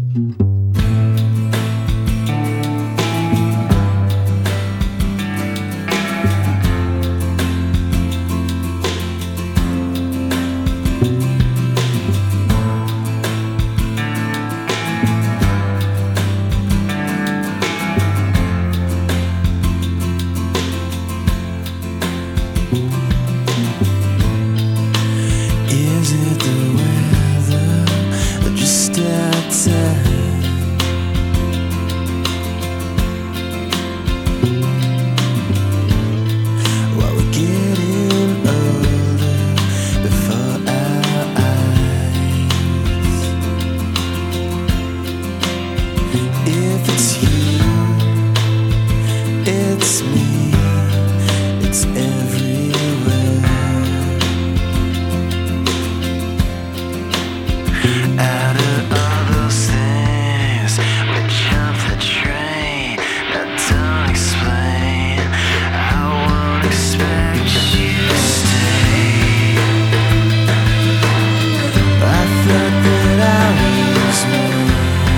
Is it the weather or just our time? While we're getting older before our eyes. If it's you, it's me, it's everywhere. Out of all those things, we jump the train. I don't explain. I won't expect you to stay. I thought that I was mine.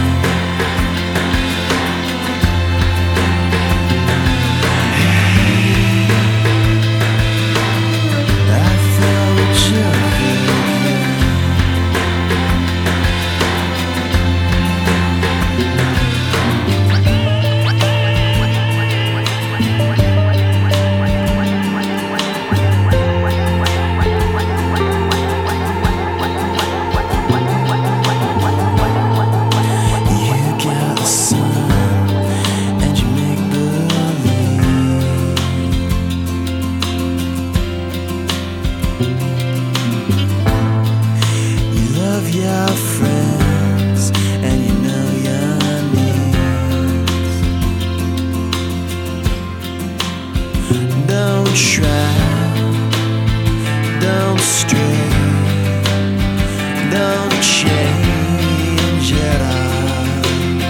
I thought we jumped again. Your friends and you know your needs. Don't try, don't stray, don't change at all.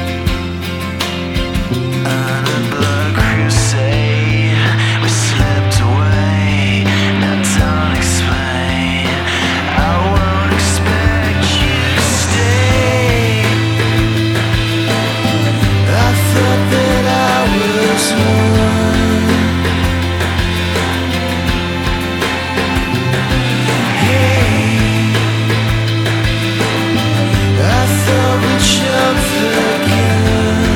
On a blood crusade, we slipped away. Now don't explain. I won't expect you to stay. I thought that I was one. Hey, I thought we jumped again.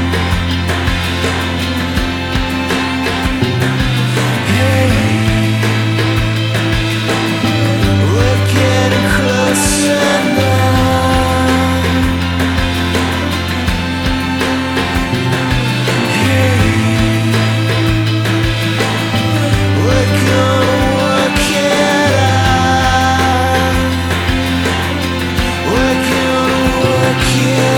Hey, we're getting closer now. Hey, we're gonna work it out. We're gonna work it out.